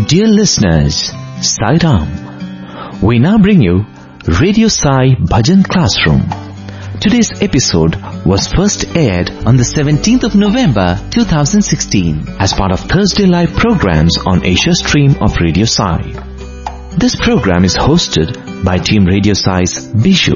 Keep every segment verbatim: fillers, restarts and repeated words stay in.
Dear listeners, Sai Ram. We now bring you Radio Sai Bhajan Classroom. Today's episode was first aired on the seventeenth of November two thousand sixteen as part of Thursday Live programs on Asia Stream of Radio Sai. This program is hosted by Team Radio Sai's Bishu.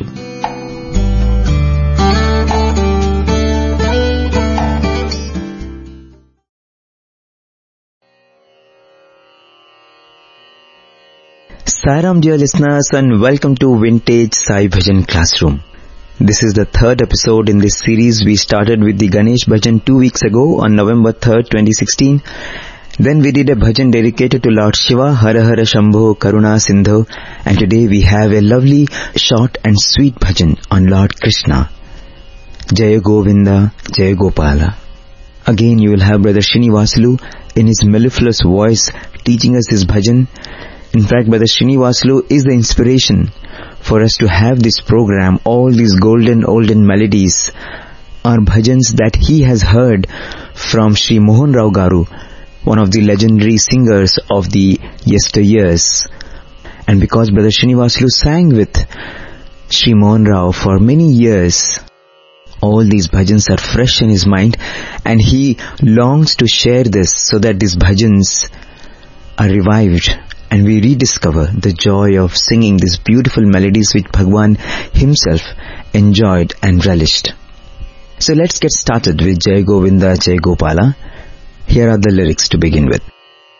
Sai Ram, dear listeners, and welcome to Vintage Sai Bhajan Classroom. This is the third episode in this series. We started with the Ganesh Bhajan two weeks ago on November third, twenty sixteen. Then we did a bhajan dedicated to Lord Shiva, Hara Hara Shambho, Karuna Sindho, and today we have a lovely, short and sweet bhajan on Lord Krishna. Jaya Govinda, Jaya Gopala. Again you will have Brother Srinivasulu in his mellifluous voice teaching us this bhajan. In fact, Brother Srinivasulu is the inspiration for us to have this program. All these golden, olden melodies are bhajans that he has heard from Sri Mohan Rao Garu, one of the legendary singers of the yesteryears. And because Brother Srinivasulu sang with Sri Mohan Rao for many years, all these bhajans are fresh in his mind, and he longs to share this so that these bhajans are revived and we rediscover the joy of singing these beautiful melodies which Bhagwan himself enjoyed and relished. So let's get started with Jai Govinda, Jai Gopala. Here are the lyrics to begin with.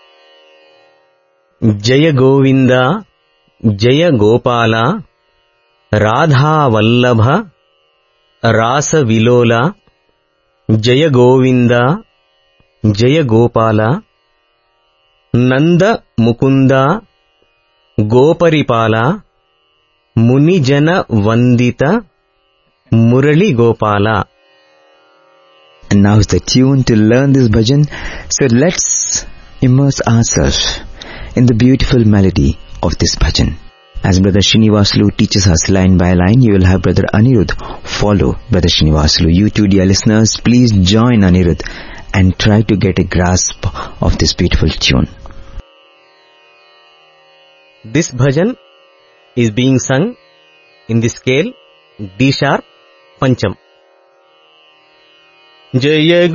Jaya Govinda, Jaya Gopala, Radha Vallabha, Rasa Vilola, Jaya Govinda, Jaya Gopala, Nanda Mukunda, Goparipala, Munijana Vandita, Murali Gopala. And now is the tune to learn this bhajan. So let's immerse ourselves in the beautiful melody of this bhajan. As Brother Srinivasulu teaches us line by line, you will have Brother Anirudh follow Brother Srinivasulu. You too, dear listeners, please join Anirudh and try to get a grasp of this beautiful tune. This bhajan is being sung in the scale D sharp Pancham. Jaya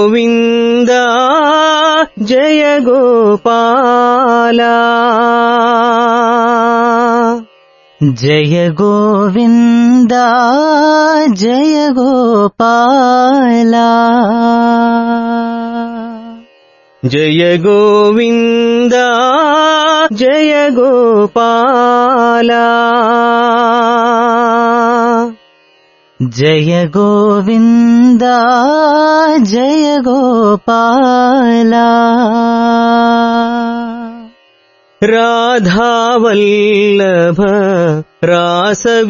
Govinda, Jaya Gopala, Jaya Govinda, Jaya Gopala, Jaya Govinda, Jaya Gopala, Jaya Govinda, Jaya Gopala, Radha Vallabha, Rasa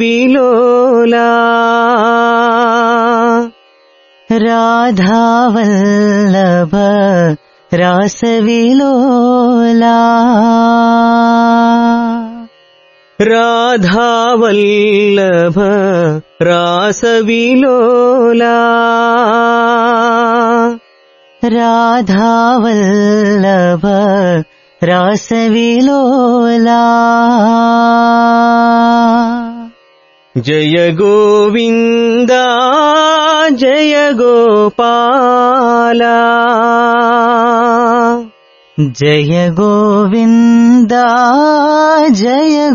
Vilola, Radha Vallabha, Rasa Vilola, Radha Vallabha, Rasa Vilola, Radha Vallabha, Rasa Vilola, Jaya Govinda, Jaya Gopala, Jaya Govinda, Jaya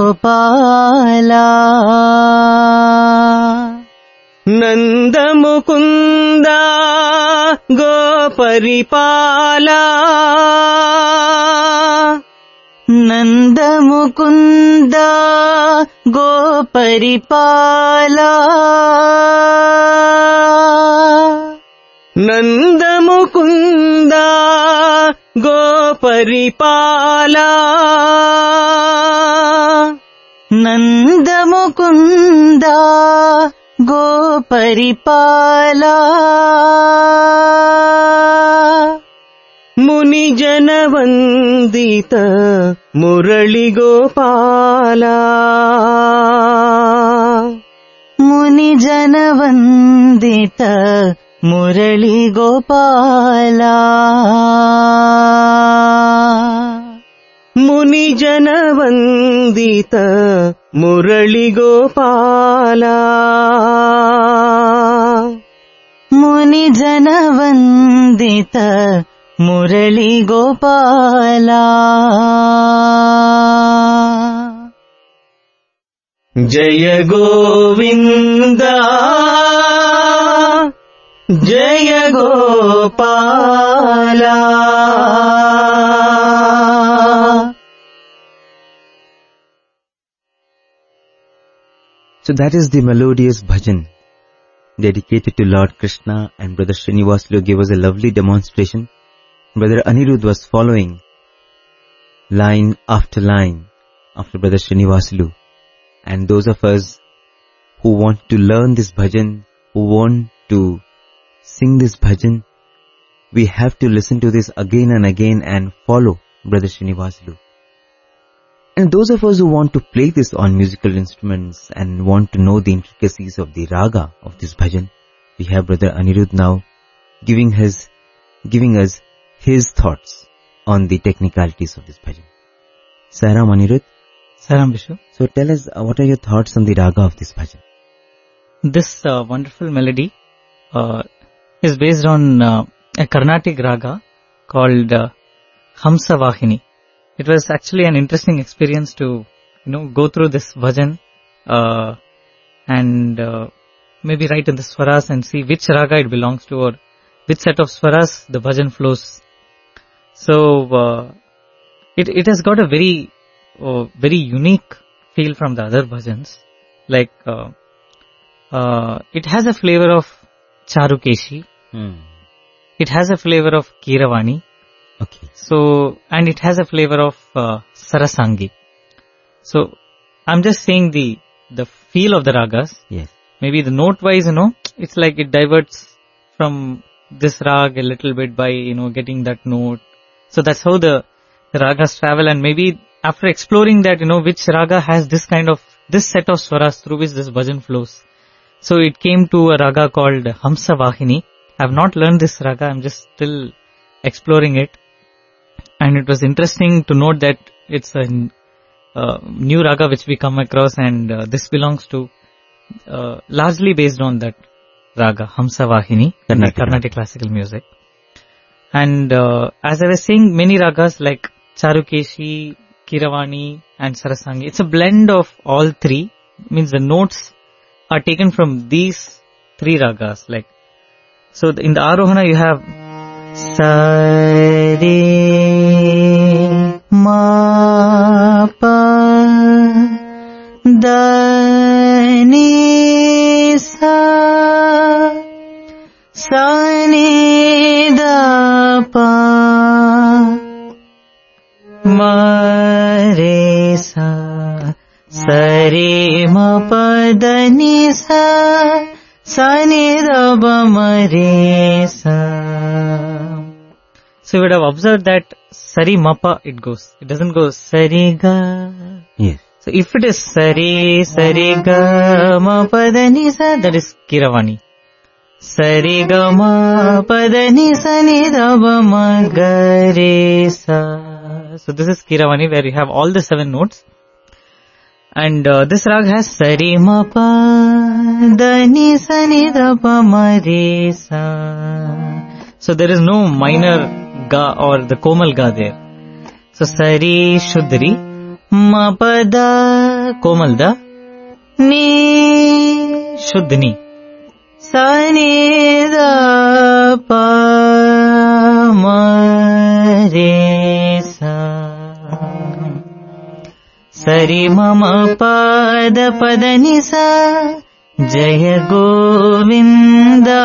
Gopala, Nanda Mukunda, Goparipala, Nanda Mukunda, Goparipala, Nanda Mukunda, Goparipala, Nanda Mukunda, Goparipala, Munijana Vandita, Murali Gopala, Munijana Vandita, Murali Gopala, Muni ಜನವಂದಿತ Murali Gopala Muni ಜನವಂದಿತ Murali Gopala Jaya Govinda Jaya Gopala. So that is the melodious bhajan dedicated to Lord Krishna, and Brother Srinivasulu gave us a lovely demonstration. Brother Anirudh was following line after line after Brother Srinivasulu. And those of us who want to learn this bhajan, who want to sing this bhajan, we have to listen to this again and again and follow Brother Srinivasulu. And those of us who want to play this on musical instruments and want to know the intricacies of the raga of this bhajan, we have Brother Anirudh now giving his, giving us his thoughts on the technicalities of this bhajan. Sairam Anirudh. Sairam Vishu. So tell us, uh, what are your thoughts on the raga of this bhajan? This uh, wonderful melody uh, is based on uh, a Carnatic raga called uh, Hamsa Vahini. It was actually an interesting experience to, you know, go through this bhajan uh, and uh, maybe write in the swaras and see which raga it belongs to or which set of swaras the bhajan flows. So uh, it it has got a very uh, very unique feel from the other bhajans. Like uh, uh, it has a flavor of Charukeshi. Hmm. It has a flavor of Keeravani. Okay. So, and it has a flavor of uh, Sarasangi. So, I'm just saying the the feel of the ragas. Yes. Maybe the note wise, you know, it's like it diverts from this rag a little bit by, you know, getting that note. So that's how the, the ragas travel, and maybe after exploring that, you know, which raga has this kind of, this set of swaras through which this bhajan flows. So it came to a raga called Hamsa Vahini. I have not learned this raga, I'm just still exploring it. And it was interesting to note that it's a uh, new raga which we come across, and uh, this belongs to uh, largely based on that raga, Hamsa Vahini, Carnatic, Carnatic classical music. And uh, as I was saying, many ragas like Charukeshi, Keeravani and Sarasangi, it's a blend of all three. Means the notes are taken from these three ragas. Like, so in the Arohana you have Sa Re Ma Pa Da Ni Sa Sa Ni Da Pa Ma Re Sa Sa Re Ma Pa Da Ni Sa Sa Ni Da Pa Ma Re Sa. So you would have observed that Sari Mapa it goes. It doesn't go Sari Ga. Yes. So if it is Sari, Sari Ga Ma Pa Da Ni Sa, that is Keeravani. Sari Ga Ma Pa Da Ni Sa Ni Da Ba Ma Ga Re Sa. So this is Keeravani, where you have all the seven notes. And uh, this rag has Sari Ma Pa Da Ni Sa Ni Da Pa Ma Re Sa. So there is no minor ga or the komal ga there. So Sari Shuddri, Ma Pa Da komal da, Ni Shuddni, Sa Ni Da Pa Ma Re Sa. Sari Mama Pada Pada Ni Sa, Jaya Govinda,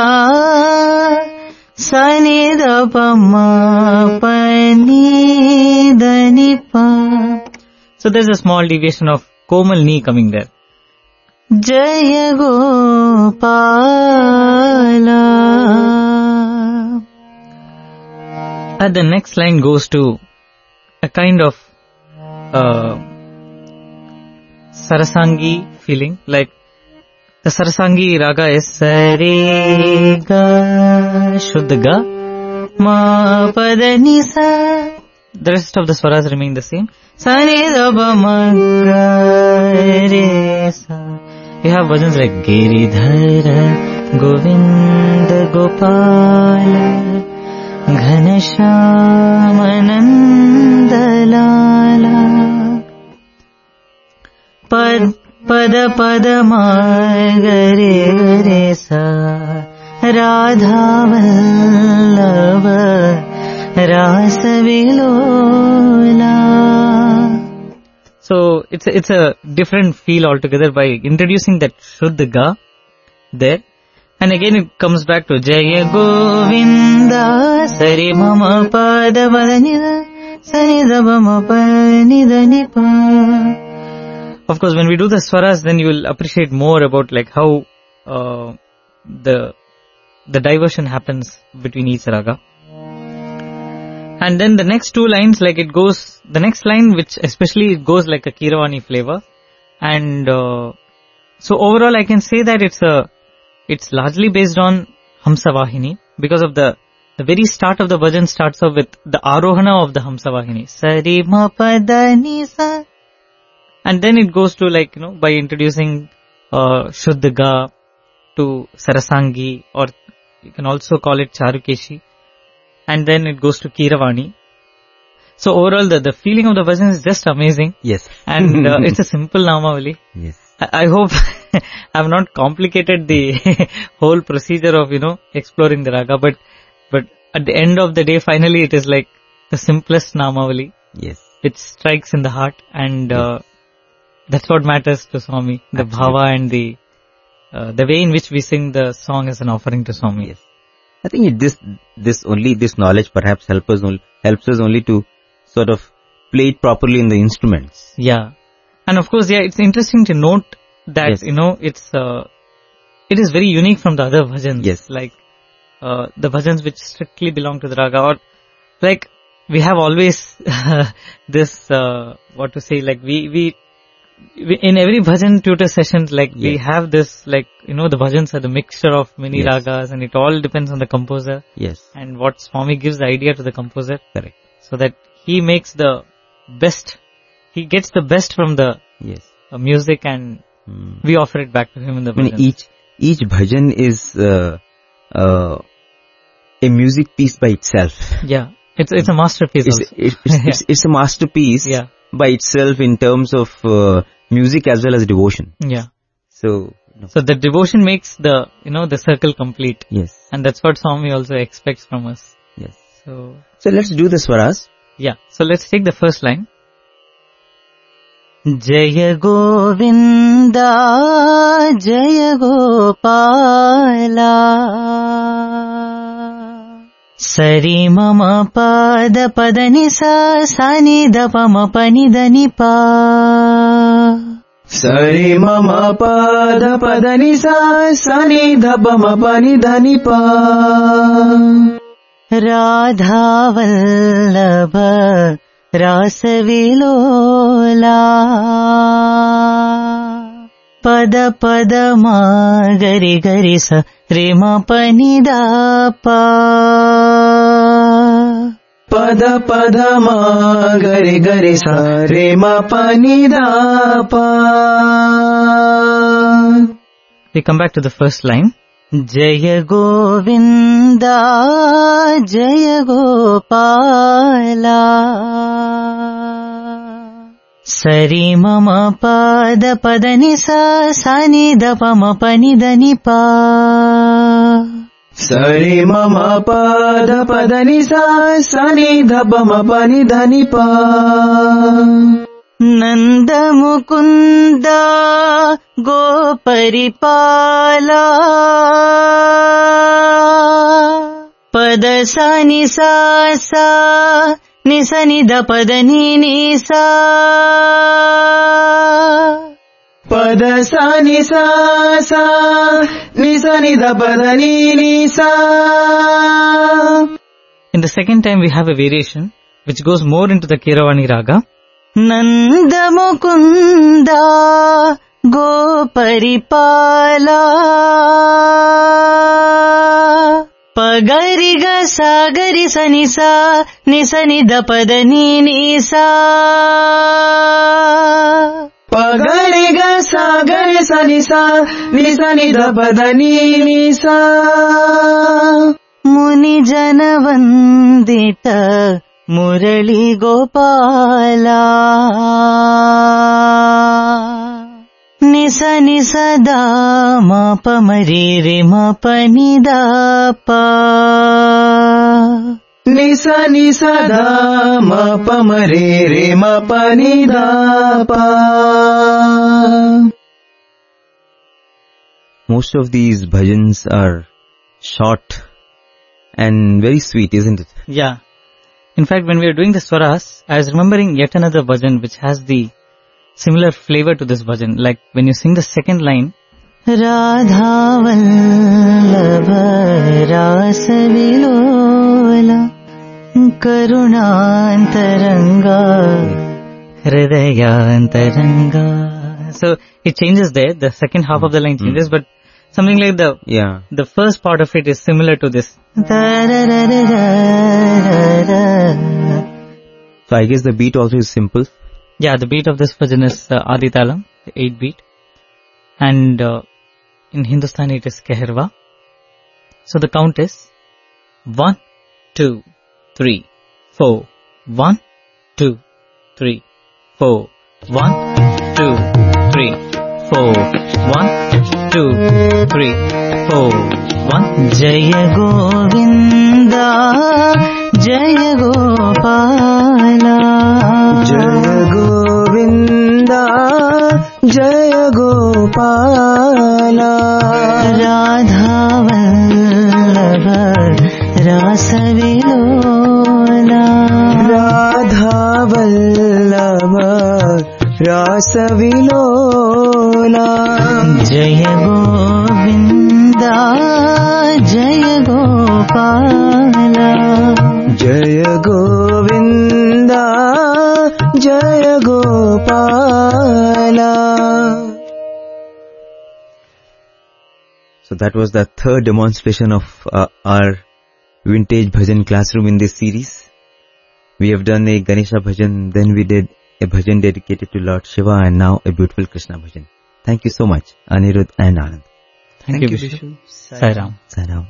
Sa Ni Da Pa Ma Pa Ni Da Ni Pa. So there's a small deviation of Komal Ni coming there. Jaya Gopala. And the next line goes to a kind of uh, Sarasangi feeling, like the Sarasangi raga is Sari Ga Shuddha Ga Ma Pa Da Ni Sa the rest of the swaras remain the same. Sa ni da ba ma ga re sa. You have bhajans like Giridhara Govinda Gopala Ghanashama Nanda Lala Pad Pada Pada Ma Ga Re Ga Re Sa Radha Vallabha Rasa Vilola. So it's a, it's a different feel altogether by introducing that Shuddha Ga there. And again it comes back to Jaya Govinda Sari Mama Pada Padanida Sari Daba Ma Panida Nipa. Of course, when we do the swaras, then you will appreciate more about like how uh, the the diversion happens between each raga. And then the next two lines, like it goes, the next line which especially it goes like a Keeravani flavor. And uh, so overall I can say that it's a, it's largely based on Hamsavahini because of the, the very start of the bhajan starts off with the Arohana of the Hamsavahini. Sari ma pada ni sa. And then it goes to like, you know, by introducing uh, Shuddha Ga to Sarasangi, or you can also call it Charukeshi. And then it goes to Keeravani. So overall, the, the feeling of the bhajan is just amazing. Yes. And uh, it's a simple Namavali. Yes. I, I hope I have not complicated the whole procedure of, you know, exploring the raga. But, but at the end of the day, finally it is like the simplest Namavali. Yes. Which strikes in the heart. And uh, yes. That's what matters to Swami. The Absolutely. bhava and the, uh, the way in which we sing the song as an offering to Swami. Yes. I think it, this, this only, this knowledge perhaps helps us, only, helps us only to sort of play it properly in the instruments. Yeah. And of course, yeah, it's interesting to note that, yes. you know, it's, uh, it is very unique from the other bhajans. Yes. Like, uh, the bhajans which strictly belong to the raga, or like, we have always this, uh, what to say, like we, we, we in every bhajan tutor sessions, like yes. we have this, like, you know, the bhajans are the mixture of many yes. ragas, and it all depends on the composer. Yes. And what Swami gives the idea to the composer. Correct. So that he makes the best, he gets the best from the yes. uh, music, and hmm. we offer it back to him in the bhajan. I mean, each, each bhajan is, uh, uh, a music piece by itself. Yeah. It's, it's a masterpiece. It's, it's, it's, it's, it's a masterpiece. Yeah. By itself in terms of uh, music as well as devotion. Yeah. So, no. So the devotion makes the, you know, the circle complete. Yes. And that's what Swami also expects from us. Yes. So, so let's do the swaras. Yeah. So let's take the first line. Jaya Govinda, Jaya Gopala. Sari mama pada pada ni sa sa ni da pa ma pa ni da ni pa. Sari mama pada pada ni sa sa ni da pa ma pa ni da ni pa. Radha Vallabha Rasa Vilola. Pada pada ma gari gari sa re ma pa ni da pa. Pada pada ma gari gari sa re ma pa ni da pa. We come back to the first line. Jaya Govinda, Jaya Gopala. Sari mama pada pada ni sa sa ni da pa ma pa ni da ni pa. Sari mama pada pada ni sa sa ni da pa ma pa ni da ni pa. Nanda Mukunda Goparipala. Pada sa ni sa sa ni sa ni da pada ni ni sa. Pada sa ni sa sa ni sa ni da pada ni ni sa. In the second time we have a variation which goes more into the Keeravani raga. Nanda Mukunda Goparipala. ಪಗರಿಗ Sagari ಸನಿಸ ನಿಸನಿದ ಪದ ನೀನಿಸಾ ಪಗರಿಗ ಸಾಗರಿ ಸನಿಸ ನಿಸನಿದ ಪದ ನೀನಿಸಾ ಮುನಿ ಜನ ವಂದಿತ ಮುರಳಿ ಗೋಪಾಲ ನಿಸ ನಿಸ ದ ಮ ಪ ಮರಿ ರೆ ಮ ಪ ನಿ ದ ಪ ನಿಸ ನಿಸ ದ ಮ ಪ ಮರಿ ರೆ ಮ ಪ ನಿ ದ ಪ. Most of these bhajans are short and very sweet, isn't it? Yeah. In fact, when we were doing the swaras, I was remembering yet another bhajan which has the similar flavor to this bhajan. Like when you sing the second line, Radha Vallabha Rasa Vilola Karunantaranga Hridayantaranga. So it changes there. The second half of the line changes, but something like the Yeah. the first part of it is similar to this. So I guess the beat also is simple. Yeah, the beat of this bhajan is uh, Adi Talam, the eight beat. And uh, in Hindustani it is Keherwa. So the count is one, two, three, four. one, two, three, four. one, two, three, four. one, two, three, four. one. Jaya Govinda, Jaya Gopala. Jaya Govinda, Jaya Gopala. Radha Vallabha Rasa Vilola. Radha Vallabha Rasa Vilola. Jaya Govinda, Jaya Gopala. Jaya Govinda, Jaya Gopala. So that was the third demonstration of uh, our vintage bhajan classroom in this series. We have done a Ganesha bhajan, then we did a bhajan dedicated to Lord Shiva, and now a beautiful Krishna bhajan. Thank you so much, Anirudh and Anand. Thank, Thank you, you, Vishu. Vishu. Sai Ram. Saram.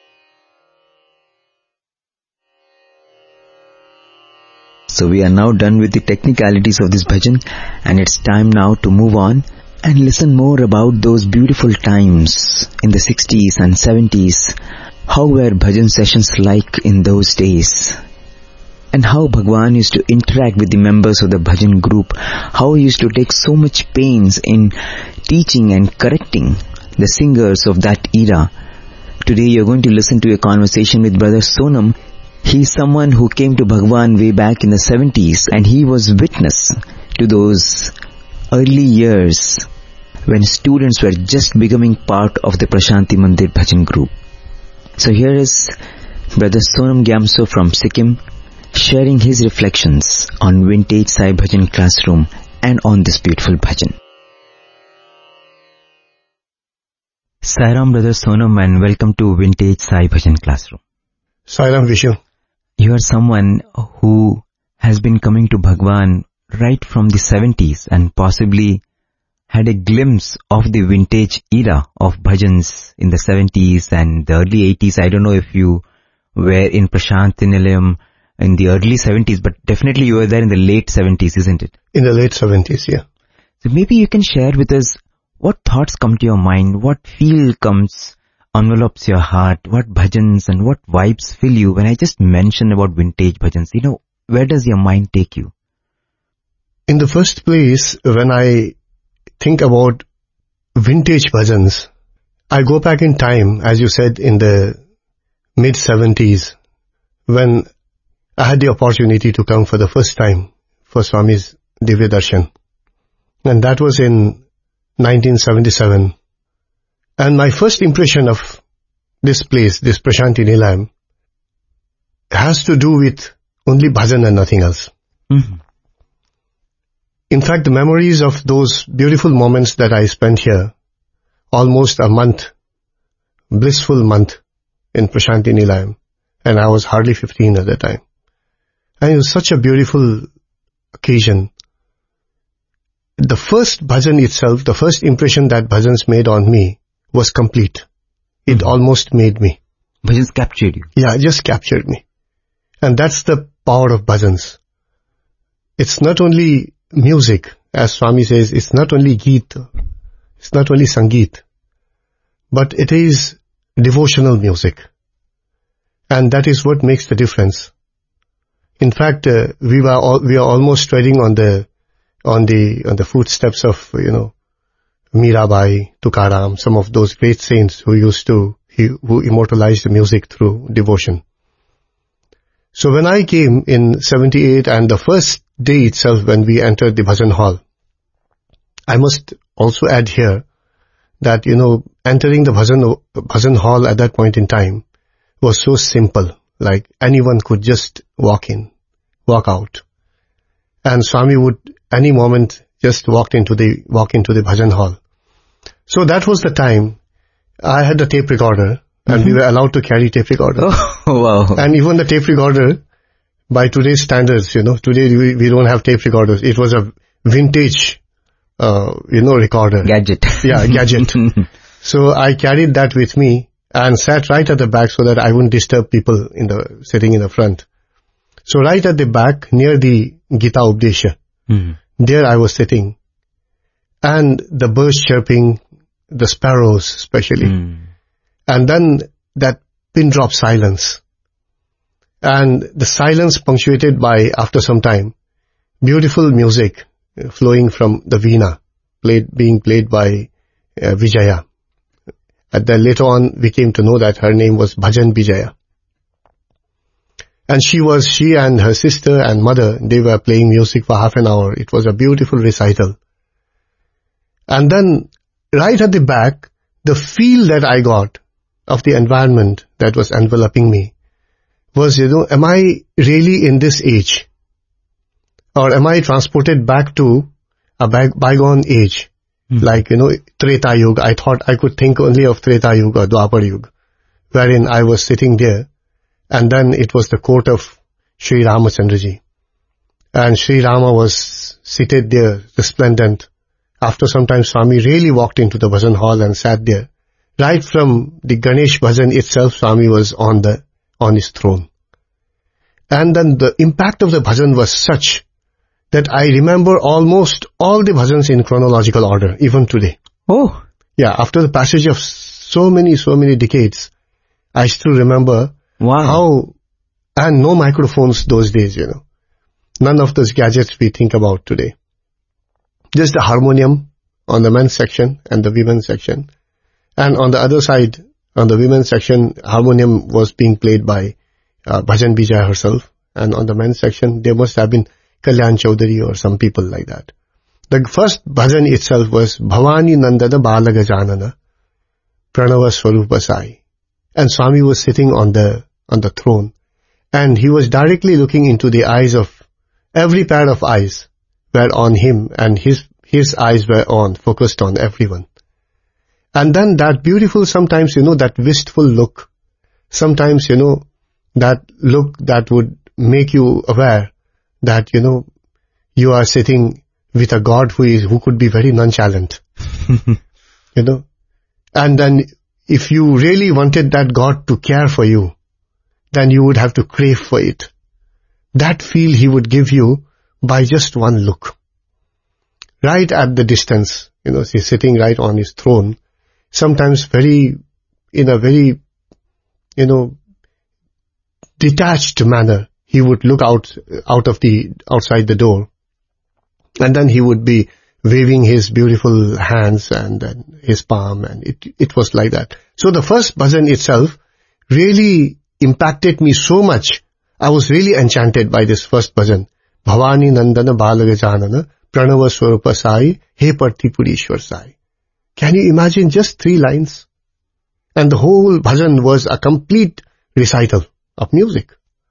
So we are now done with the technicalities of this bhajan, and it's time now to move on and listen more about those beautiful times in the sixties and seventies. How were bhajan sessions like in those days? And how Bhagwan used to interact with the members of the bhajan group, how he used to take so much pains in teaching and correcting the singers of that era. Today you're going to listen to a conversation with Brother Sonam. He is someone who came to Bhagwan way back in the seventies, and he was witness to those early years when students were just becoming part of the Prashanti Mandir bhajan group. So here is Brother Sonam Gyamso from Sikkim sharing his reflections on vintage Sai Bhajan classroom and on this beautiful bhajan. Sairam Brother Sonam, and welcome to vintage Sai Bhajan classroom. Sairam Vishu. You are someone who has been coming to Bhagwan right from the seventies and possibly had a glimpse of the vintage era of bhajans in the seventies and the early eighties. I don't know if you were in Prashanti Nilayam in the early seventies, but definitely you were there in the late seventies, isn't it? In the late seventies, yeah. So maybe you can share with us what thoughts come to your mind, what feel comes, envelopes your heart, what bhajans and what vibes fill you when I just mention about vintage bhajans. You know, where does your mind take you? In the first place, when I think about vintage bhajans, I go back in time, as you said, in the mid seventies, when I had the opportunity to come for the first time for Swami's Divya Darshan. And that was in nineteen seventy-seven. And my first impression of this place, this Prashanti Nilayam, has to do with only bhajan and nothing else. Mm-hmm. In fact, the memories of those beautiful moments that I spent here, almost a month, blissful month in Prashanti Nilayam, and I was hardly fifteen at that time. And it was such a beautiful occasion. The first bhajan itself, the first impression that bhajans made on me was complete. It mm-hmm. almost made me. Bhajans captured you. Yeah, it just captured me. And that's the power of bhajans. It's not only music, as Swami says, it's not only geet, it's not only sangeet, but it is devotional music. And that is what makes the difference. In fact, uh, we were all, we are almost treading on the on the on the footsteps of, you know, Mirabai, Tukaram, some of those great saints who used to he, who immortalized the music through devotion. So when I came in seventy-eight, and the first day itself when we entered the bhajan hall, I must also add here that, you know, entering the bhajan bhajan hall at that point in time was so simple. Like anyone could just walk in, walk out. And Swami would any moment just walk into the, walk into the bhajan hall. So that was the time I had the tape recorder, and mm-hmm. we were allowed to carry tape recorder. Oh, wow. And even the tape recorder, by today's standards, you know, today we, we don't have tape recorders. It was a vintage, uh, you know, recorder. Gadget. Yeah, gadget. So I carried that with me and sat right at the back so that I wouldn't disturb people in the sitting in the front. So right at the back, near the Gita Updesha, mm-hmm. there I was sitting, and the birds chirping, the sparrows especially, mm. and then that pin drop silence, and the silence punctuated by, after some time, beautiful music flowing from the veena, played being played by uh, Vijaya. And then later on, we came to know that her name was Bhajan Vijaya. And she was, she and her sister and mother, they were playing music for half an hour. It was a beautiful recital. And then, right at the back, the feel that I got of the environment that was enveloping me was, you know, am I really in this age? Or am I transported back to a bygone age? Mm-hmm. Like, you know, Treta Yuga. I thought I could think only of Treta Yuga or Dwapar Yuga, wherein I was sitting there, and then it was the court of Sri Ramachandraji. And Sri Rama was seated there, resplendent. After some time, Swami really walked into the bhajan hall and sat there. Right from the Ganesh bhajan itself, Swami was on the, on his throne. And then the impact of the bhajan was such that I remember almost all the bhajans in chronological order, even today. Oh. Yeah, after the passage of so many, so many decades, I still remember wow. how, and no microphones those days, you know. None of those gadgets we think about today. Just the harmonium on the men's section and the women's section. And on the other side, on the women's section, harmonium was being played by uh, Bhajan Vijaya herself. And on the men's section, there must have been Kalyan Chaudhary or some people like that. The first bhajan itself was Bhavani Nandana Bala Gajanana Pranava Swarupa Sai. And Swami was sitting on the, on the throne. And he was directly looking into the eyes of, every pair of eyes were on him, and his, his eyes were on, focused on everyone. And then that beautiful, sometimes, you know, that wistful look, sometimes, you know, that look that would make you aware that, you know, you are sitting with a God who is, who could be very nonchalant, you know. And then if you really wanted that God to care for you, then you would have to crave for it. That feel he would give you by just one look. Right at the distance, you know, he's sitting right on his throne, sometimes very, in a very, you know, detached manner. He would look out, out of the, outside the door, and then he would be waving his beautiful hands and, and his palm, and it, it was like that. So the first bhajan itself really impacted me so much. I was really enchanted by this first bhajan. Bhavani Nandana Balagajanana Pranava Swarupa Sai He Partipurishwar Sai. Can you imagine just three lines? And the whole bhajan was a complete recital of music.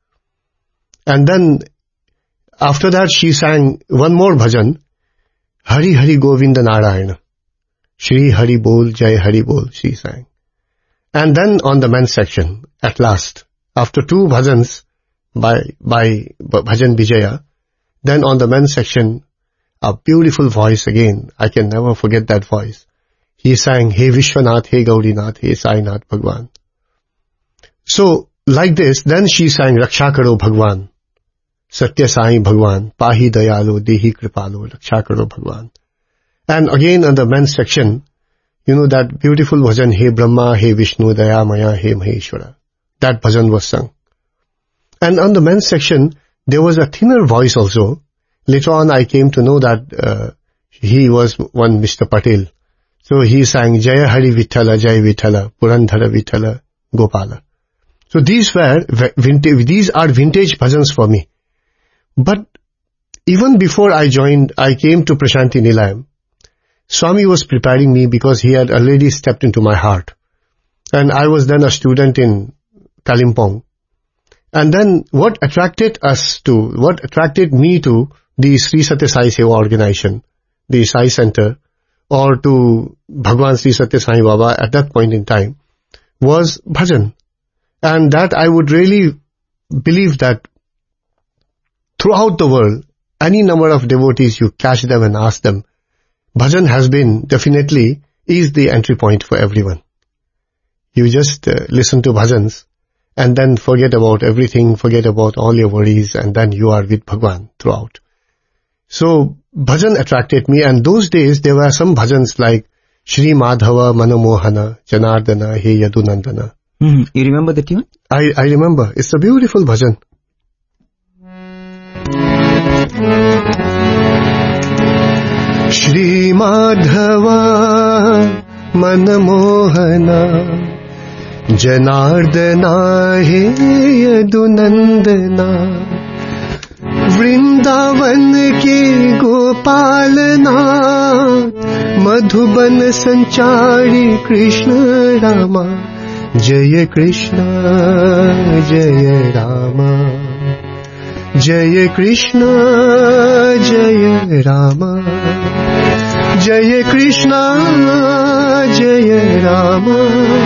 And then, after that, she sang one more bhajan, Hari Hari Govinda Narayana. Shri Hari Bol, Jai Hari Bol, she sang. And then on the men's section, at last, after two bhajans by, by Bhajan Vijaya, then on the men's section, a beautiful voice again. I can never forget that voice. He sang, Hey Vishwanath, Hey Gaurinath, Hey Sainath Bhagwan. So, like this, then she sang Raksha Karo Bhagwan. Satya Sai Bhagwan, Pahi Dayalo, Dehi Kripalo, Raksha Karo Bhagwan. And again on the men's section, you know that beautiful bhajan, Hey Brahma, Hey Vishnu, Daya Maya, Hey Maheshwara. That bhajan was sung. And on the men's section, there was a thinner voice also. Later on I came to know that uh, he was one Mister Patel. So he sang Jaya Hari Vithala, Jaya Vithala, Purandhara Vithala, Gopala. So these were vintage, these are vintage bhajans for me. But even before I joined, I came to Prashanti Nilayam. Swami was preparing me because he had already stepped into my heart. And I was then a student in Kalimpong. And then what attracted us to, what attracted me to the Sri Satya Sai Seva organization, the Sai Center, or to Bhagwan Sri Satya Sai Baba at that point in time, was bhajan. And that I would really believe that throughout the world, any number of devotees, you catch them and ask them, bhajan has been, definitely, is the entry point for everyone. You just uh, listen to bhajans and then forget about everything, forget about all your worries, and then you are with Bhagwan throughout. So, bhajan attracted me, and those days there were some bhajans like Shri Madhava Manomohana, Janardana, He Yadunandana. Mm-hmm. You remember the tune? I, I remember. It's a beautiful bhajan. Shri Madhava Manomohana Janardana He Yadunandana Vrindavan ke Gopalanath Madhuban Sanchari Krishna Rama Jaya Krishna Jaya Rama Jaya Krishna Jaya Rama Jaya Krishna Jaya Rama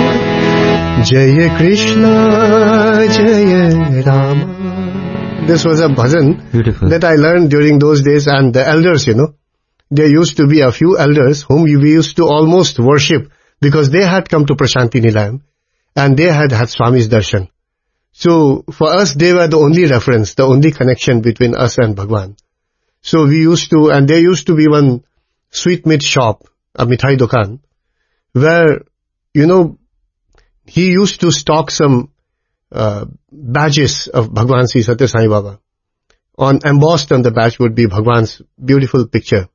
Jaya Krishna Jaya Rama. This was a bhajan Beautiful. that I learned during those days, and the elders, you know, there used to be a few elders whom we used to almost worship because they had come to Prashanti Nilayam and they had had Swami's darshan. So for us, they were the only reference, the only connection between us and Bhagwan. So we used to, and there used to be one sweetmeat shop, a mithai dukan, where, you know, he used to stock some uh, badges of Bhagwan Sri Satya Sai Baba. On, embossed on the badge would be Bhagwan's beautiful picture.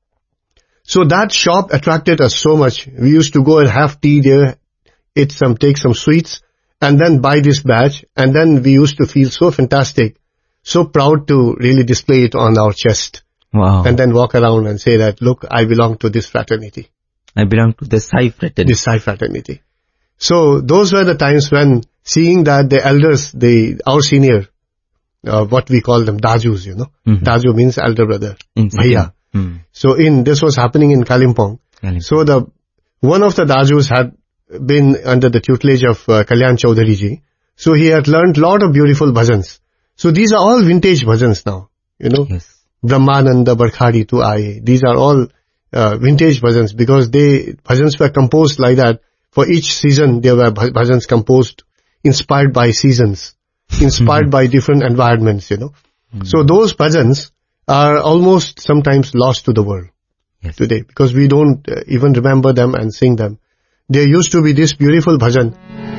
So that shop attracted us so much. We used to go and have tea there, eat some, take some sweets, and then buy this badge, and then we used to feel so fantastic, so proud to really display it on our chest. Wow. And then walk around and say that, look, I belong to this fraternity. I belong to the Sai fraternity. This Sai fraternity. So those were the times when seeing that the elders, the our senior, uh, what we call them, Dajus, you know. Mm-hmm. Daju means elder brother. In Bhaiya. Mm. So in, this was happening in Kalimpong. Kalimpong. So the, one of the Dajus had been under the tutelage of uh, Kalyan Chaudhary ji. So he had learned a lot of beautiful bhajans. So these are all vintage bhajans now, you know. Yes. Brahmananda Barkhadi tu aaye. These are all uh, vintage bhajans because they, bhajans were composed like that. For each season there were bhajans composed, inspired by seasons, inspired by different environments, you know. Mm. So those bhajans are almost sometimes lost to the world Yes. today because we don't uh, even remember them and sing them. There used to be this beautiful bhajan.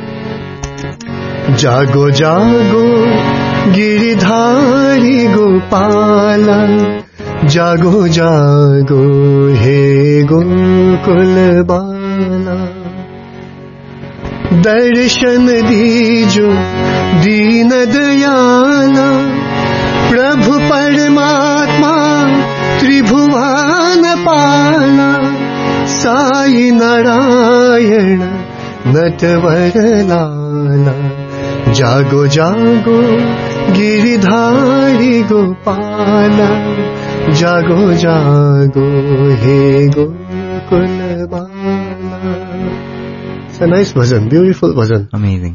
Jago jago giridhari gopala, jago jago he gokul bala. Darshan dijo deen dayala, Prabhu Paramatma Tribhuvan Pala, Sai Narayana Natvaralala. Jago jago giridhari gopala, jago jago he gokul bala. a nice bhajan, beautiful bhajan. Amazing.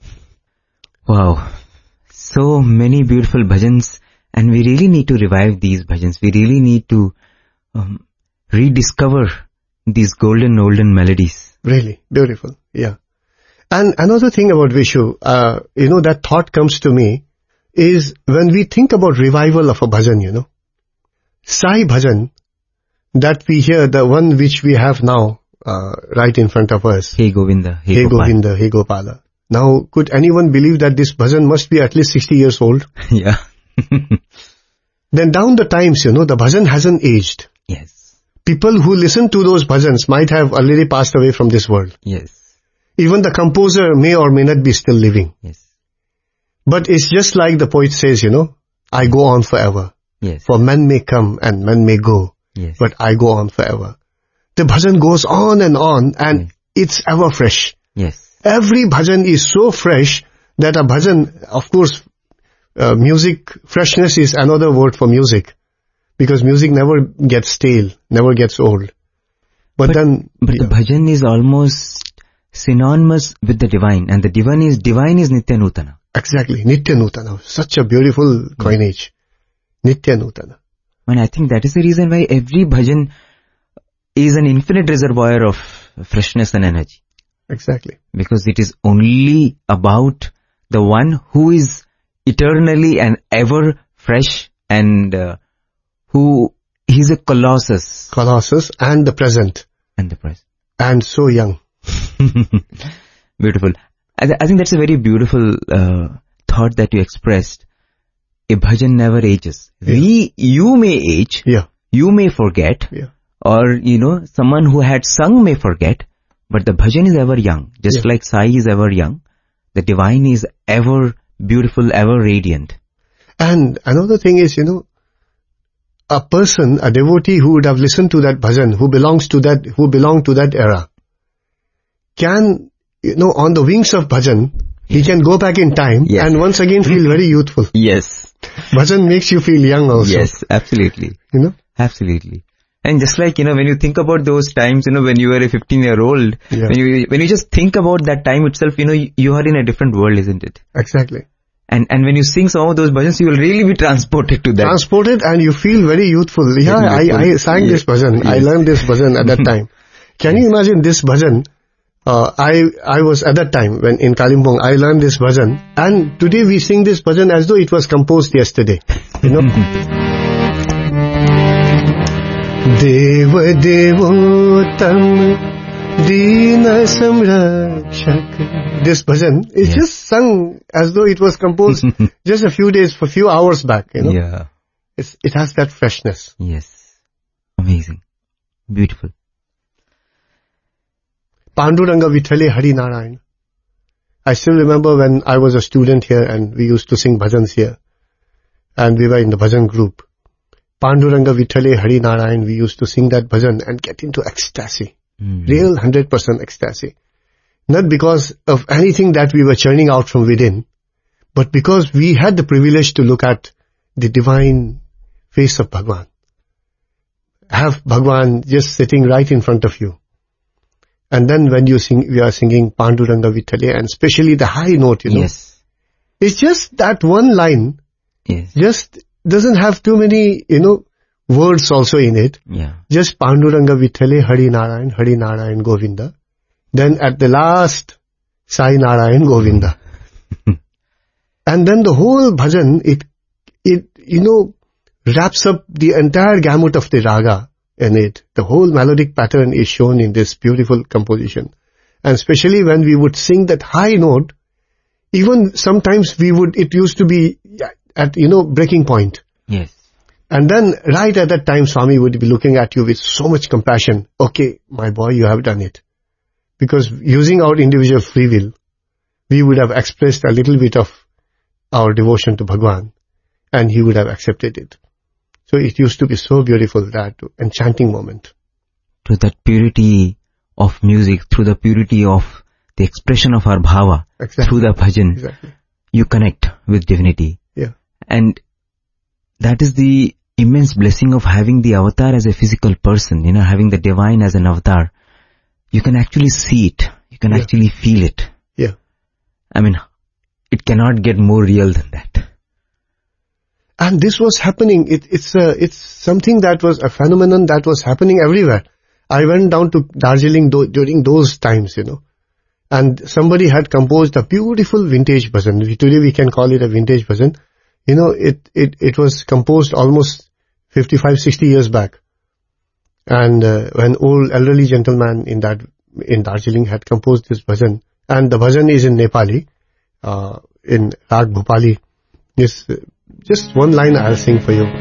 Wow. So many beautiful bhajans, and we really need to revive these bhajans. We really need to um, rediscover these golden, olden melodies. Really, beautiful, yeah. And another thing about Vishu, uh, you know, that thought comes to me, is when we think about revival of a bhajan, you know, Sai bhajan, that we hear, the one which we have now, uh, right in front of us. Hey Govinda, Hey, Hey Gopal. Govinda, Hey Gopala. Now, could anyone believe that this bhajan must be at least sixty years old? Yeah. Then down the times, you know, the bhajan hasn't aged. Yes. People who listen to those bhajans might have already passed away from this world. Yes. Even the composer may or may not be still living. Yes. But it's just like the poet says, you know, I go on forever. Yes. For men may come and men may go, Yes. but I go on forever. The bhajan goes on and on, and Yes. it's ever fresh. Yes. Every bhajan is so fresh that a bhajan, of course, uh, music, freshness is another word for music. Because music never gets stale, never gets old. But, But- then, But yeah, the bhajan is almost synonymous with the divine, and the divine is divine is Nitya Nutana. exactly, Nitya Nutana, such a beautiful coinage. Nitya Nutana. And I think that is the reason why every bhajan is an infinite reservoir of freshness and energy. Exactly. Because it is only about the one who is eternally and ever fresh, and uh, who he's a colossus Colossus and the present, and the present. and so young. Beautiful. I, th- I think that's a very beautiful uh, thought that you expressed. A bhajan never ages. Yeah. We, you may age, Yeah, you may forget, yeah. or, you know, someone who had sung may forget, but the bhajan is ever young. Just Yeah. like Sai is ever young, the divine is ever beautiful, ever radiant. And another thing is, you know, a person, a devotee who would have listened to that bhajan, who belongs to that, who belonged to that era, can, you know, on the wings of bhajan, he can go back in time Yes. and once again feel very youthful. Yes. Bhajan makes you feel young also. Yes, absolutely. You know? Absolutely. And just like, you know, when you think about those times, you know, when you were a fifteen year old, Yeah. when you, when you just think about that time itself, you know, you, you are in a different world, isn't it? Exactly. And, and when you sing some of those bhajans, you will really be transported to that. Transported and you feel very youthful. Yeah, Very I, I youthful. sang Yes. this bhajan. I Yes. learned this bhajan at that time. Can you imagine this bhajan? Uh, I, I was at that time when in Kalimpong, I learned this bhajan. And today we sing this bhajan as though it was composed yesterday. You know? Deva Devotam Dina Samrakshak. This bhajan is Yes. just sung as though it was composed just a few days, for few hours back, you know. Yeah. It's, it has that freshness. Yes. Amazing. Beautiful. Panduranga Vitthale Hari Narayan. I still remember when I was a student here and we used to sing bhajans here. And we were in the bhajan group. Panduranga Vitthale Hari Narayan, we used to sing that bhajan and get into ecstasy. Mm. Real one hundred percent ecstasy. Not because of anything that we were churning out from within, but because we had the privilege to look at the divine face of Bhagwan. Have Bhagwan just sitting right in front of you. And then when you sing, we are singing Panduranga Vitthale, and especially the high note, you know. Yes. It's just that one line, Yes. just doesn't have too many, you know, words also in it. Yeah. Just Panduranga Vitthale Hari Narayan, Hari Narayan Govinda. Then at the last, Sai Narayan Govinda. And then the whole bhajan, it, it, you know, wraps up the entire gamut of the raga in it. The whole melodic pattern is shown in this beautiful composition. And especially when we would sing that high note, even sometimes we would, it used to be at, you know, breaking point. Yes. And then right at that time, Swami would be looking at you with so much compassion. Okay, my boy, you have done it. Because using our individual free will, we would have expressed a little bit of our devotion to Bhagwan, and he would have accepted it. So it used to be so beautiful, that enchanting moment. To that purity of music, through the purity of the expression of our bhava, Exactly. through the bhajan, Exactly. you connect with divinity. Yeah. And that is the immense blessing of having the avatar as a physical person, you know, having the divine as an avatar. You can actually see it. You can Yeah. actually feel it. Yeah. I mean, it cannot get more real than that. And this was happening. It, it's a, it's something that was a phenomenon that was happening everywhere. I went down to Darjeeling do, during those times, you know, and somebody had composed a beautiful vintage bhajan. We, today we can call it a vintage bhajan. You know, it, it, it was composed almost fifty-five, sixty years back. And uh, when old elderly gentleman in that, in Darjeeling had composed this bhajan, and the bhajan is in Nepali, uh, in Rag Bhopali. Yes, uh, just one line I'll sing for you.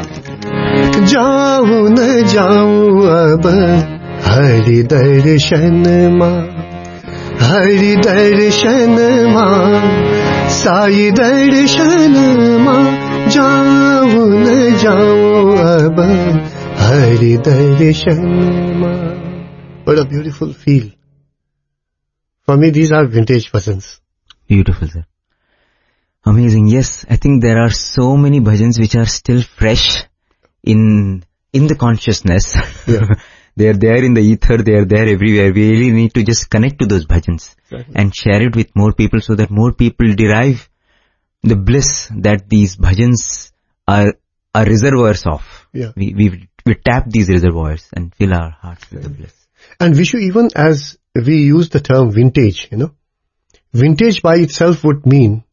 जाऊं न जाऊं अब हरि दर्शन मां, हरि दर्शन मां, साई दर्शन मां, जाऊं न जाऊं अब हरि दर्शन मां. What a beautiful feel. For me, these are vintage bhajans. Beautiful, sir. Amazing. Yes, I think there are so many bhajans which are still fresh in in the consciousness. Yeah. They are there in the ether, they are there everywhere. We really need to just connect to those bhajans Exactly. and share it with more people so that more people derive the bliss that these bhajans are, are reservoirs of. Yeah. We, we, we tap these reservoirs and fill our hearts with the bliss. And Vishu, even as we use the term vintage, you know, vintage by itself would mean,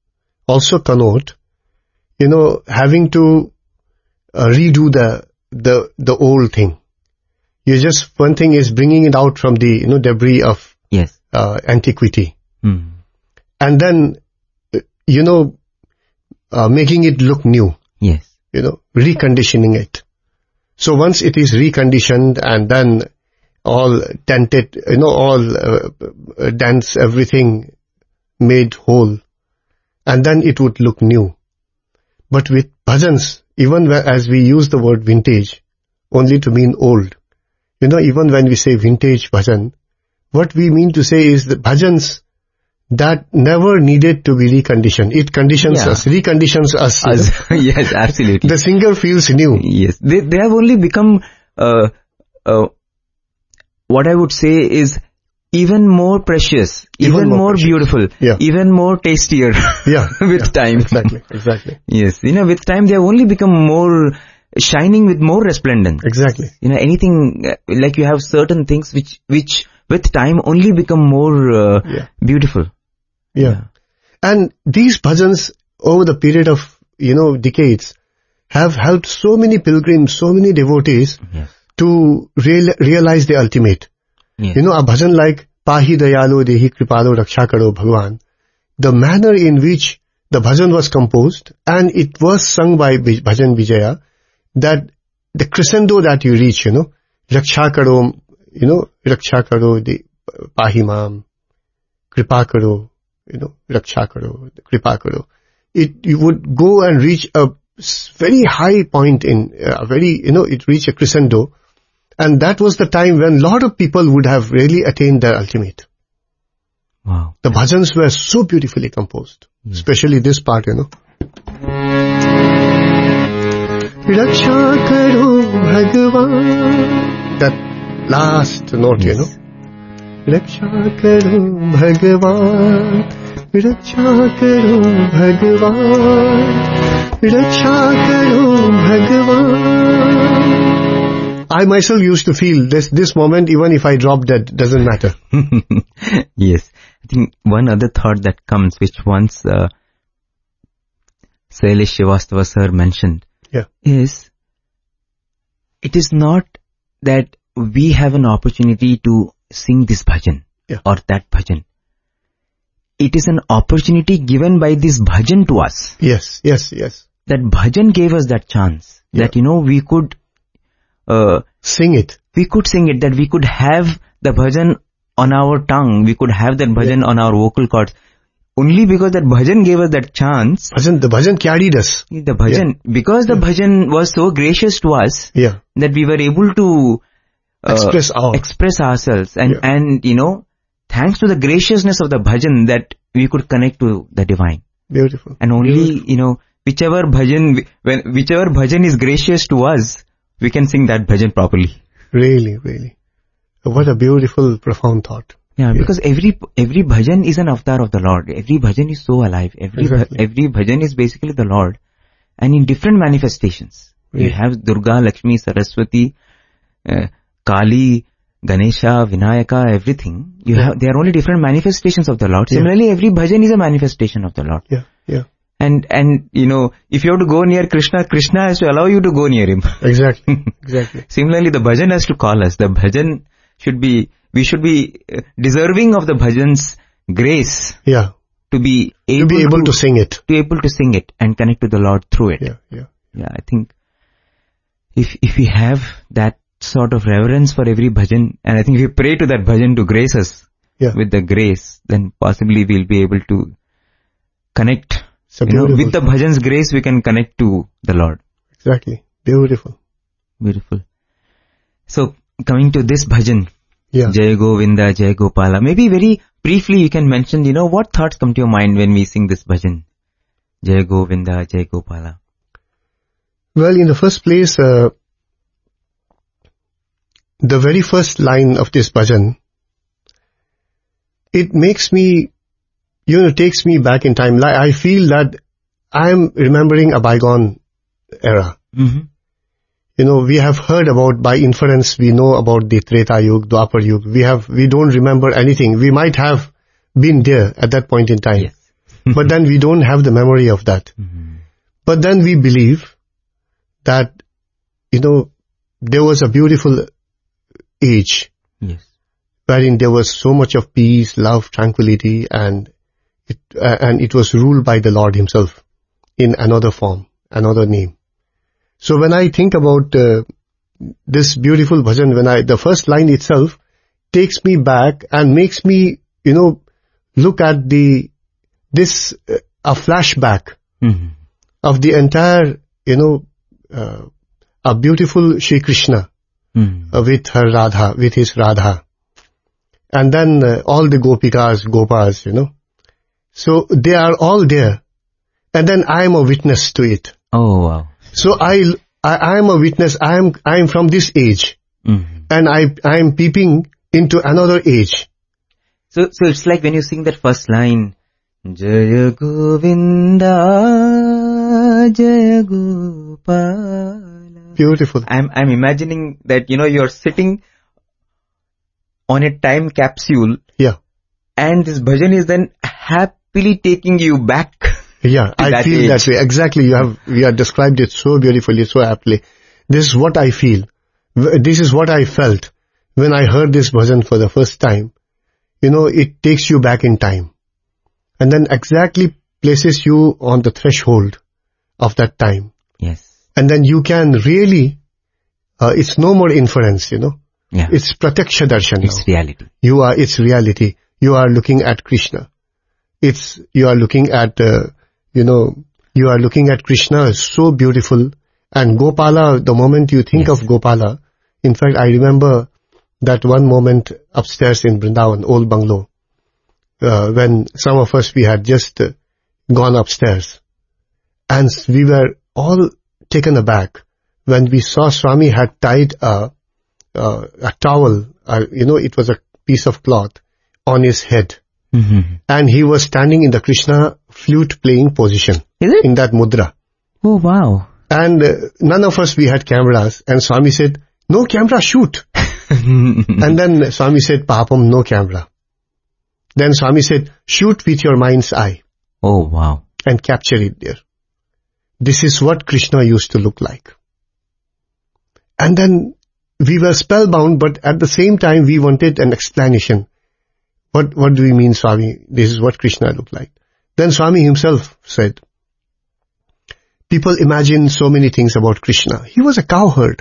also connote, you know, having to uh, redo the, the, the old thing. You just, one thing is bringing it out from the, you know, debris of Yes. uh, antiquity. Mm. And then, uh, you know, uh, making it look new, Yes. you know, reconditioning it. So once it is reconditioned and then all dented, you know, all uh, uh, dents, everything made whole, and then it would look new. But with bhajans, even whe- as we use the word vintage only to mean old, you know, even when we say vintage bhajan, what we mean to say is the bhajans that never needed to be reconditioned. It conditions Yeah. us, reconditions us. you As- know. yes, absolutely. The singer feels new. Yes, they they have only become uh, uh, what I would say is even more precious, even, Even more more, precious. beautiful, Yeah. even more tastier. Yeah. with yeah, time. Exactly, exactly, Yes, you know, with time they have only become more shining with more resplendence. exactly. You know, anything uh, like you have certain things which which with time only become more uh, Yeah. beautiful. Yeah. And these bhajans over the period of, you know, decades have helped so many pilgrims, so many devotees Yes. to real, realize the ultimate. Yes. You know, a bhajan like Pahi Dayalo Dehi Kripalo Raksha Karo Bhagwan, the manner in which the bhajan was composed and it was sung by Bij- Bhajan Vijaya, that the crescendo that you reach, you know, Raksha Karo, you know, Raksha Karo, the Pahi Mam, Kripa Karo, you know, Raksha Karo, Kripa Karo. It, you would go and reach a s- very high point in, uh, a very, you know, it reached a crescendo. And that was the time when a lot of people would have really attained their ultimate. Wow. The bhajans were so beautifully composed, especially this part, you know. Raksha karo Bhagwan. That last note, you know. Raksha karo Bhagwan. Raksha karo Bhagwan. Raksha karo Bhagwan. I myself used to feel this, this moment, even if I drop dead, doesn't matter. Yes. I think one other thought that comes, which once uh, Sailesh Srivastava sir mentioned, Yeah. is it is not that we have an opportunity to sing this bhajan Yeah. or that bhajan. It is an opportunity given by this bhajan to us. Yes, yes, yes. That bhajan gave us that chance. Yeah. That, you know, we could uh, Sing it. we could sing it, that we could have the bhajan on our tongue, we could have that bhajan on our vocal cords. Only because that bhajan gave us that chance, Bhajan, the bhajan carried us. the bhajan, because the bhajan was so gracious to us Yeah. that we were able to uh, Express our. express ourselves and, Yeah. and, you know, thanks to the graciousness of the bhajan that we could connect to the divine. Beautiful. And only, you know, whichever bhajan, when, whichever bhajan is gracious to us, we can sing that bhajan properly. Really, really. What a beautiful, profound thought. Yeah, because every every bhajan is an avatar of the Lord. Every bhajan is so alive. Every Exactly. every bhajan is basically the Lord, and in different manifestations. You Yeah. have Durga, Lakshmi, Saraswati, uh, Kali, Ganesha, Vinayaka, everything. You have they are only different manifestations of the Lord. Yeah. Similarly, every bhajan is a manifestation of the Lord. Yeah, yeah. And and you know, if you have to go near Krishna, Krishna has to allow you to go near him. Exactly, exactly. Similarly, the bhajan has to call us. The bhajan should be, we should be uh, deserving of the bhajan's grace Yeah, to be to able be able to sing it. to able to sing it and connect to the Lord through it. Yeah, yeah. Yeah, I think if if we have that sort of reverence for every bhajan, and I think if we pray to that bhajan to grace us Yeah. with the grace, then possibly we'll be able to connect. It's a You know, beautiful. with the bhajan's grace, we can connect to the Lord. Exactly. Beautiful. Beautiful. So, coming to this bhajan, Yeah. Jai Govinda, Jai Gopala, maybe very briefly you can mention, you know, what thoughts come to your mind when we sing this bhajan? Jai Govinda, Jai Gopala. Well, in the first place, uh, the very first line of this bhajan, it makes me, you know, takes me back in time. Like I feel that I'm remembering a bygone era. Mm-hmm. You know, we have heard about, by inference, we know about the Treta Yuga, Dwapar Yuga. We have, we don't remember anything. We might have been there at that point in time. Yes. But then we don't have the memory of that. Mm-hmm. But then we believe that, you know, there was a beautiful age Yes. wherein there was so much of peace, love, tranquility, and it, uh, and it was ruled by the Lord himself in another form, another name. So when I think about uh, this beautiful bhajan, when I, the first line itself takes me back and makes me, you know, look at the, this, uh, a flashback Mm-hmm. of the entire, you know, uh, a beautiful Shri Krishna Mm-hmm. uh, with her Radha, with his Radha. And then uh, all the Gopikas, Gopas, you know. So they are all there. And then I am a witness to it. Oh, wow. So I, I, I am a witness. I am, I am from this age. Mm-hmm. And I, I am peeping into another age. So, so it's like when you sing that first line, Jaya Govinda, Jaya Gopala. Beautiful. I'm, I'm imagining that, you know, you're sitting on a time capsule Yeah. and this bhajan is then happily taking you back. Yeah, I that feel age. that way. Exactly. You have, you have described it so beautifully, so aptly. This is what I feel. W- This is what I felt when I heard this bhajan for the first time. You know, it takes you back in time. And then exactly places you on the threshold of that time. Yes. And then you can really, uh, it's no more inference, you know. Yeah. It's prataksha darshan now. It's reality. You are, it's reality. You are looking at Krishna. It's, you are looking at, uh, you know, you are looking at Krishna, so beautiful. And Gopala, the moment you think Yes. of Gopala, in fact, I remember that one moment upstairs in Vrindavan, old bungalow, uh, when some of us, we had just uh, gone upstairs. And we were all taken aback when we saw Swami had tied a, uh, a towel, uh, you know, it was a piece of cloth on his head. Mm-hmm. And he was standing in the Krishna flute playing position Is it? in that mudra. Oh, wow. And uh, none of us, we had cameras. And Swami said, no camera, shoot. And then Swami said, Papam, no camera. Then Swami said, shoot with your mind's eye Oh, wow. and capture it there. This is what Krishna used to look like. And then we were spellbound, but at the same time we wanted an explanation. What, what do we mean, Swami? This is what Krishna looked like. Then Swami himself said, people imagine so many things about Krishna. He was a cowherd.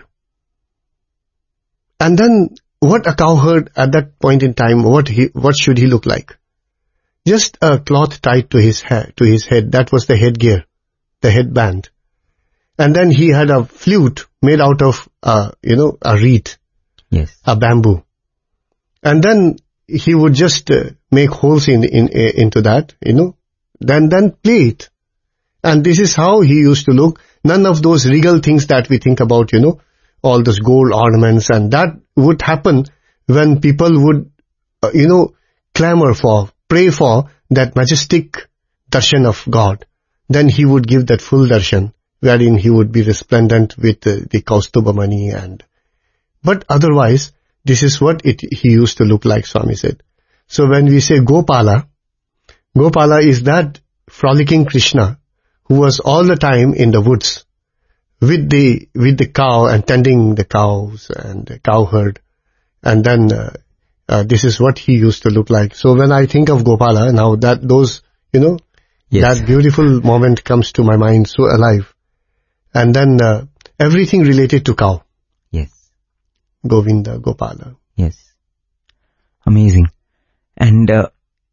And then what a cowherd at that point in time, what he, what should he look like? Just a cloth tied to his hair, to his head. That was the headgear, the headband. And then he had a flute made out of, uh, you know, a reed, Yes. a bamboo. And then he would just uh, make holes in, in, uh, into that, you know, then, then play it. And this is how he used to look. None of those regal things that we think about, you know, all those gold ornaments, and that would happen when people would, uh, you know, clamor for, pray for that majestic darshan of God, then he would give that full darshan, wherein he would be resplendent with uh, the Kaustuba mani and, but otherwise, this is what it, he used to look like, Swami said. So when we say Gopala, Gopala is that frolicking Krishna who was all the time in the woods with the, with the cow and tending the cows and the cow herd. And then, uh, uh, this is what he used to look like. So when I think of Gopala, now that those, you know, yes. that beautiful moment comes to my mind so alive. And then, uh, everything related to cow. Yes. Govinda, Gopala. Yes. Amazing. And, uh,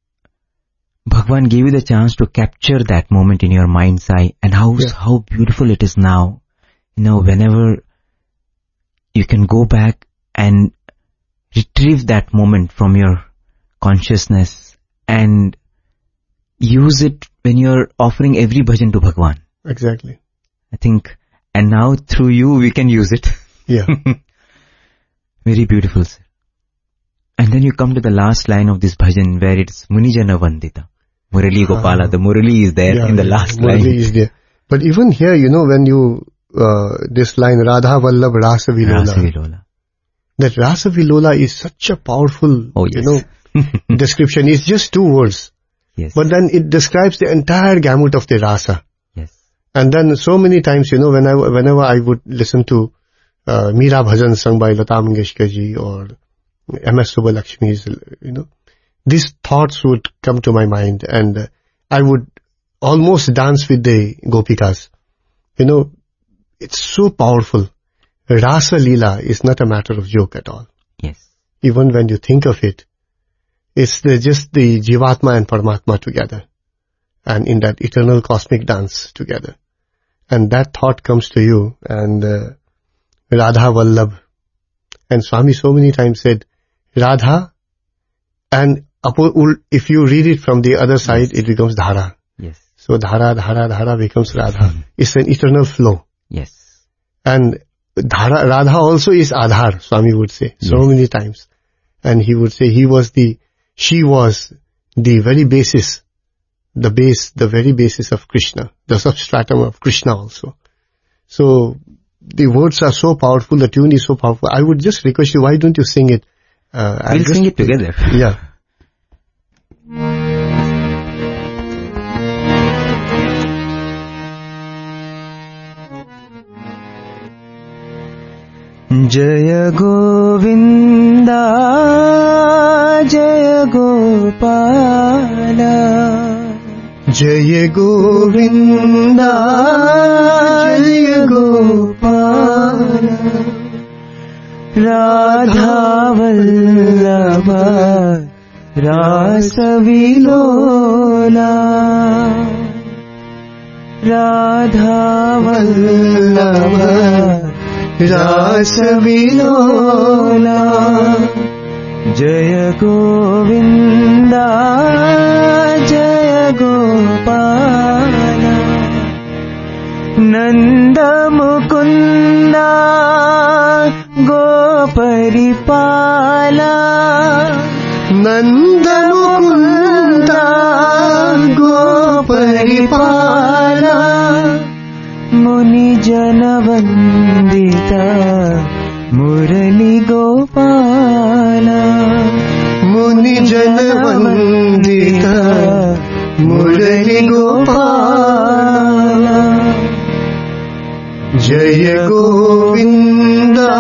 Bhagwan gave you the chance to capture that moment in your mind's eye, and how, yeah. how beautiful it is now. You know, whenever you can go back and retrieve that moment from your consciousness and use it when you're offering every bhajan to Bhagwan. Exactly. I think, and now through you we can use it. Yeah. Very beautiful, sir. And then you come to the last line of this bhajan where it's Munijana Vandita. Murali Gopala, uh, the Murali is there yeah, in the last Murali line. Murali is there. But even here, you know, when you, uh, this line, Radha Vallabh Rasa Vilola. Rasa Vilola. That Rasa Vilola is such a powerful, oh, yes. you know, description. It's just two words. Yes. But then it describes the entire gamut of the rasa. Yes. And then so many times, you know, whenever, whenever I would listen to, uh, Meera Bhajan sung by Lata Mangeshkar ji or M S Subbalakshmi's, you know, these thoughts would come to my mind, and uh, I would almost dance with the Gopikas. You know, it's so powerful. Rasa Leela is not a matter of joke at all. Yes. Even when you think of it, it's the, just the Jivatma and Paramatma together, and in that eternal cosmic dance together. And that thought comes to you, and uh, Radha Vallabh. And Swami so many times said, Radha, and if you read it from the other side, yes. it becomes Dhara. Yes. So Dhara, Dhara, Dhara becomes Radha. Mm-hmm. It's an eternal flow. Yes. And Dhara, Radha also is Adhar, Swami would say, so yes. many times. And he would say he was the, she was the very basis, the base, the very basis of Krishna, the substratum of Krishna also. So the words are so powerful, the tune is so powerful. I would just request you, why don't you sing it? Uh, we'll just, sing it together. Yeah. Jaya Govinda, Jaya Gopala, Jaya Govinda, Jaya Gopala, Radha Vallabha, Rasa Vilola, Radha Vallabha, Rasa Vilola, Jaya Govinda, Jaya Gopala, Nanda Mukunda, Goparipala, Nanda Mukunda, Goparipala, Muni Jana Vandita, Murali Gopala, Muni Jana Vandita, Murali Gopala, Jaya Govinda,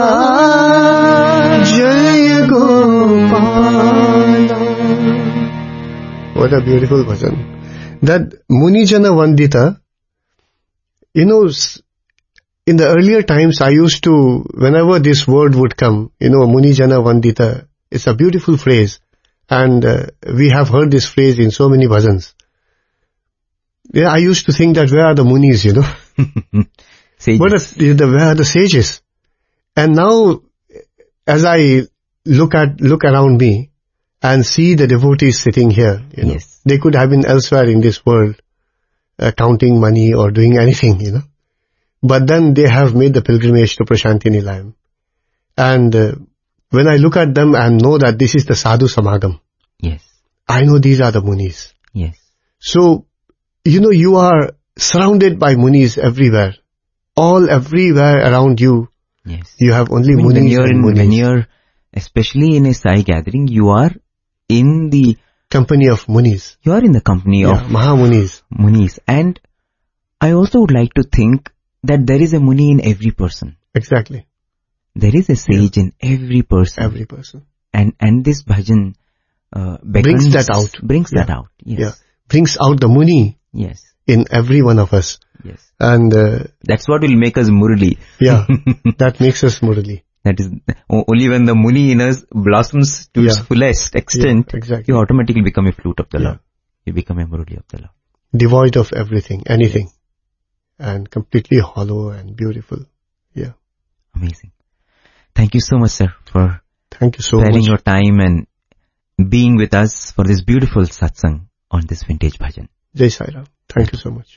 Jaya Gopala. What a beautiful bhajan. That Muni Jana Vandita, you know, in the earlier times I used to, whenever this word would come, you know, Muni Jana Vandita, it's a beautiful phrase. And uh, we have heard this phrase in so many bhajans. Yeah, I used to think that where are the Munis, you know? Sages. What are the, where are the sages? And now, as I look at, look around me and see the devotees sitting here, you know, yes. they could have been elsewhere in this world, uh, counting money or doing anything, you know. But then they have made the pilgrimage to Prashanti Nilayam. And uh, when I look at them and know that this is the Sadhu Samagam, yes, I know these are the Munis. Yes. So, you know, you are surrounded by Munis everywhere. All everywhere around you, Yes. you have only I mean, Munis when you're and in, Munis. when you're, especially in a Sai gathering, you are in the, Company of Munis. you are in the company Yeah, of Mahamunis. Munis. And I also would like to think that there is a Muni in every person. Exactly. There is a sage in every person. Every person. And, and this bhajan, uh, beckons, Brings that out. Brings Yeah. that out. Yes. Yeah. Brings out the Muni Yes. in every one of us. Yes. And, uh, That's what will make us Murali. yeah, that makes us Murali. That is, o- only when the Muni in us blossoms to its Yeah. fullest extent, Yeah, exactly. you automatically become a flute of the Yeah. love. You become a Murali of the love. Devoid of everything, anything. And completely hollow and beautiful. Yeah. Amazing. Thank you so much, sir, for Thank you so sparing much. your time and being with us for this beautiful satsang on this vintage bhajan. Jai Sai Ram. Thank you so much.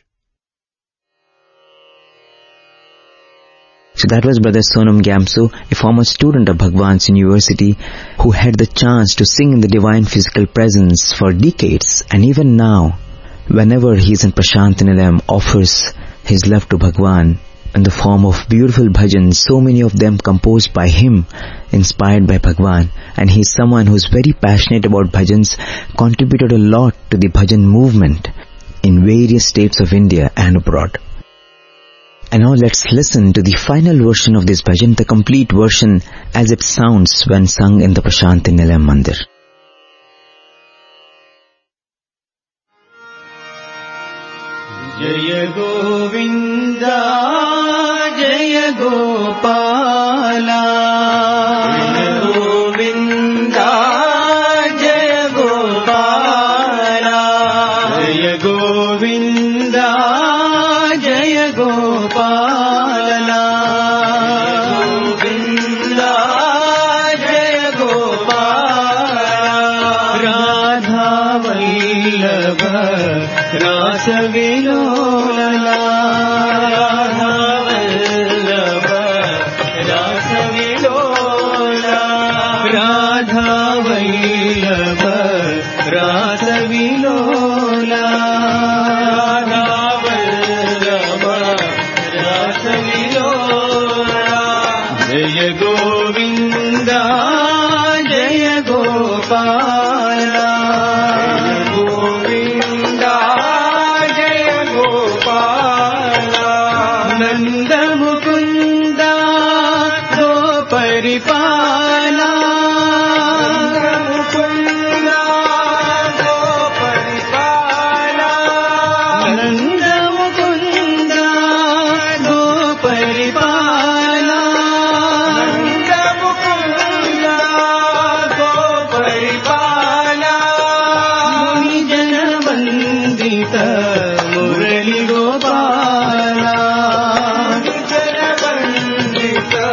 So that was Brother Sonam Gyamso, a former student of Bhagwan's University who had the chance to sing in the divine physical presence for decades, and even now, whenever he is in Prashant Nilayam, offers his love to Bhagwan in the form of beautiful bhajans, so many of them composed by him, inspired by Bhagwan, and he is someone who is very passionate about bhajans, contributed a lot to the bhajan movement in various states of India and abroad. And now let's listen to the final version of this bhajan, the complete version as it sounds when sung in the Prashant Nilayam Mandir. Jaya Govinda, Jaya Gopala, Jaya Govinda, Jaya Gopala, Jaya Govinda, Jaya Gopala, Govinda, Jaya Gopala, Radha Vallabha, Rasa Vilola, Radha Vallabha, Rasa Vilola, Radha Vallabha, Rasa Vilola, Radha Vallabha, Rasa Vilola, Jaya Govinda, Jaya Gopala, Govinda, Jaya Gopala, Nanda Mukunda, Goparipala, Nanda Mukunda, Goparipala, Nanda Mukunda, Goparipala, Nanda Mukunda, Goparipala, Muni Jana Vandita Murali Gopala, Muni Jana Vandita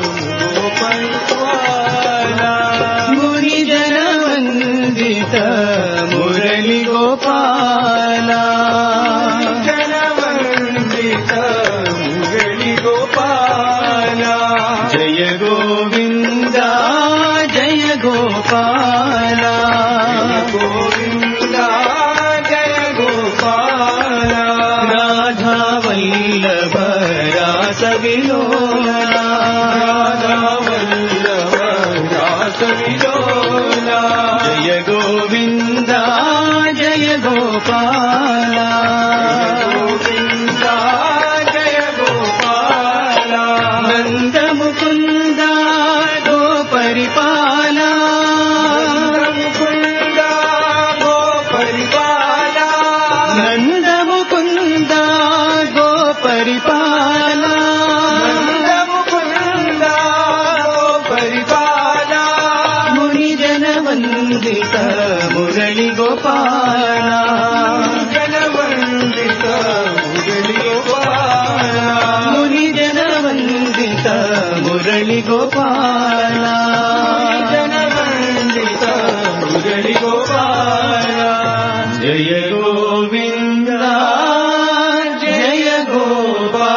Gopala, Muni Jana Vandita Murali Gopala, Jana Vandita Murali Gopala, Jaya Govinda, Jaya Gopala, Govinda, Jaya Gopala, Radha Vallabha, Rasa Vilola, Radha Vallabha, Rasa Vilola, Jaya Govinda, Jaya Gopala, Govinda, Jaya Gopala, Nanda Mukunda, Goparipala, Nanda Mukunda, Goparipala, Nanda Mukunda, Goparipala, Nanda Mukunda, Goparipala, Muni Jana Vandita Murali Gopala, Jana Vandita Murali Gopala, Muni Jana Vandita Murali Gopala, Jana Vandita Murali Gopala, Jaya Govinda, Jaya Gopala.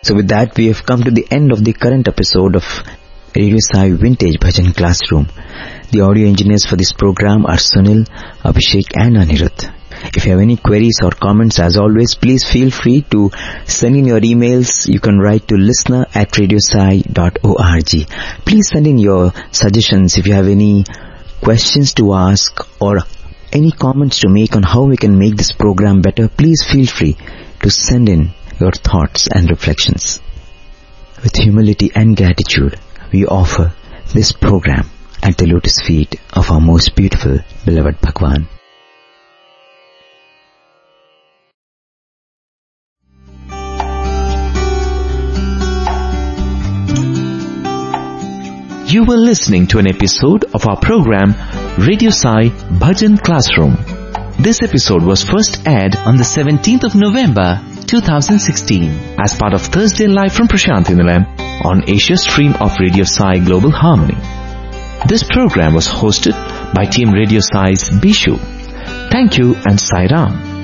So with that, we have come to the end of the current episode of Radio Sai Vintage Bhajan Classroom. The audio engineers for this program are Sunil, Abhishek and Anirudh. If you have any queries or comments, as always, please feel free to send in your emails. You can write to listener at radiosai dot org. Please send in your suggestions if you have any questions to ask or any comments to make on how we can make this program better. Please feel free to send in your thoughts and reflections. With humility and gratitude, we offer this program at the lotus feet of our most beautiful, beloved Bhagwan. You were listening to an episode of our program Radio Sai Bhajan Classroom. This episode was first aired on the seventeenth of November two thousand sixteen as part of Thursday Live from Prasanthi Nilayam on Asia stream of Radio Sai Global Harmony. This program was hosted by Team Radio Sai's Bishu. Thank you and Sai Ram.